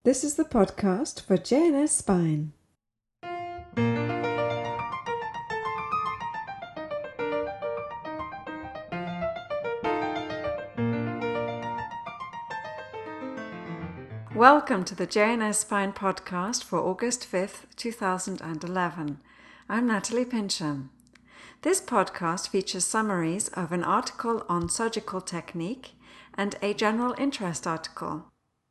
This is the podcast for JNS Spine. Welcome to the JNS Spine podcast for August 5th, 2011. I'm Natalie Pincham. This podcast features summaries of an article on surgical technique and a general interest article.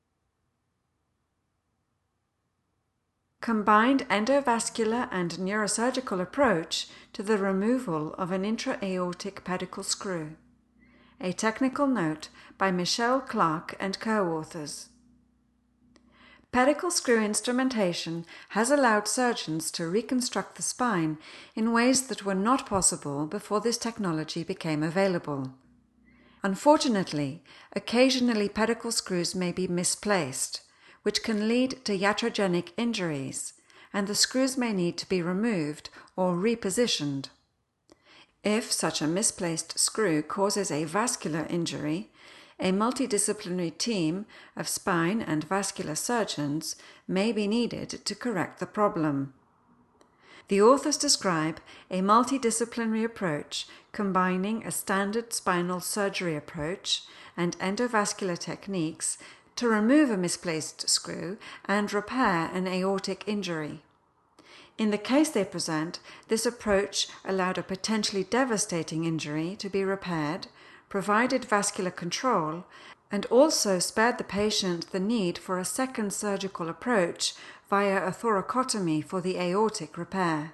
Combined endovascular and neurosurgical approach to the removal of an intra-aortic pedicle screw. A technical note by Michelle Clark and co-authors. Pedicle screw instrumentation has allowed surgeons to reconstruct the spine in ways that were not possible before this technology became available. Unfortunately, occasionally pedicle screws may be misplaced, which can lead to iatrogenic injuries, and the screws may need to be removed or repositioned. If such a misplaced screw causes a vascular injury, a multidisciplinary team of spine and vascular surgeons may be needed to correct the problem. The authors describe a multidisciplinary approach combining a standard spinal surgery approach and endovascular techniques to remove a misplaced screw and repair an aortic injury. In the case they present, this approach allowed a potentially devastating injury to be repaired, provided vascular control, and also spared the patient the need for a second surgical approach via a thoracotomy for the aortic repair.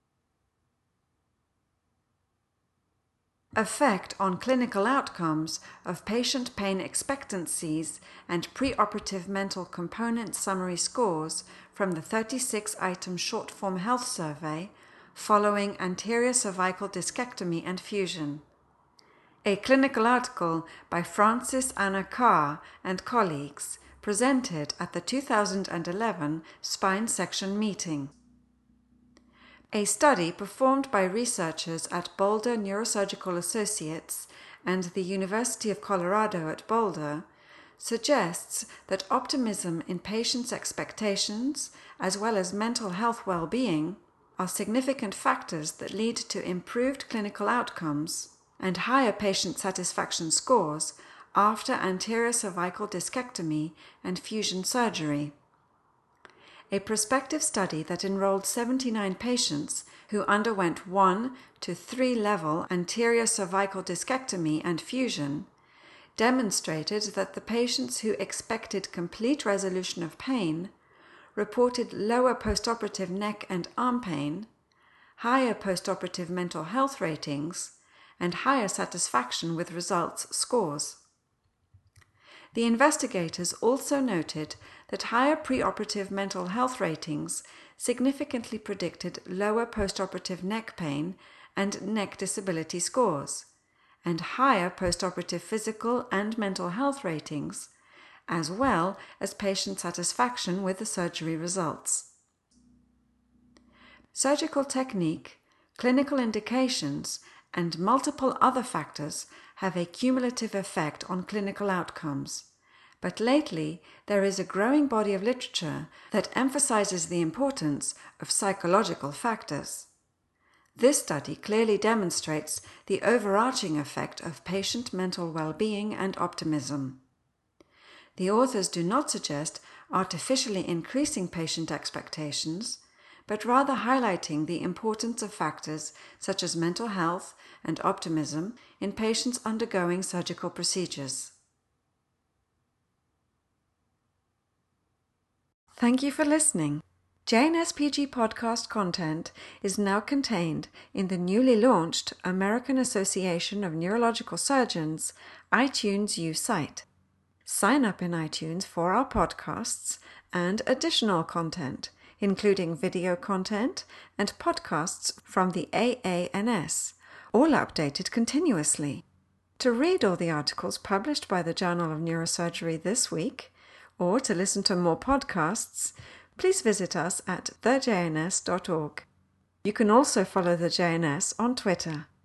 Effect on clinical outcomes of patient pain expectancies and preoperative mental component summary scores from the 36-item short-form health survey following anterior cervical discectomy and fusion. A clinical article by Francis Anna Carr and colleagues presented at the 2011 Spine Section meeting. A study performed by researchers at Boulder Neurosurgical Associates and the University of Colorado at Boulder suggests that optimism in patients' expectations, as well as mental health well-being, are significant factors that lead to improved clinical outcomes and higher patient satisfaction scores after anterior cervical discectomy and fusion surgery. A prospective study that enrolled 79 patients who underwent 1 to 3 level anterior cervical discectomy and fusion demonstrated that the patients who expected complete resolution of pain reported lower postoperative neck and arm pain, higher postoperative mental health ratings, and higher satisfaction with results scores. The investigators also noted that higher preoperative mental health ratings significantly predicted lower postoperative neck pain and neck disability scores, and higher postoperative physical and mental health ratings, as well as patient satisfaction with the surgery results. Surgical technique, clinical indications, and multiple other factors have a cumulative effect on clinical outcomes. But lately, there is a growing body of literature that emphasizes the importance of psychological factors. This study clearly demonstrates the overarching effect of patient mental well-being and optimism. The authors do not suggest artificially increasing patient expectations, but rather highlighting the importance of factors such as mental health and optimism in patients undergoing surgical procedures. Thank you for listening. JNSPG podcast content is now contained in the newly launched American Association of Neurological Surgeons iTunes U site. Sign up in iTunes for our podcasts and additional content, including video content and podcasts from the AANS, all updated continuously. To read all the articles published by the Journal of Neurosurgery this week, or to listen to more podcasts, please visit us at thejns.org. You can also follow the JNS on Twitter.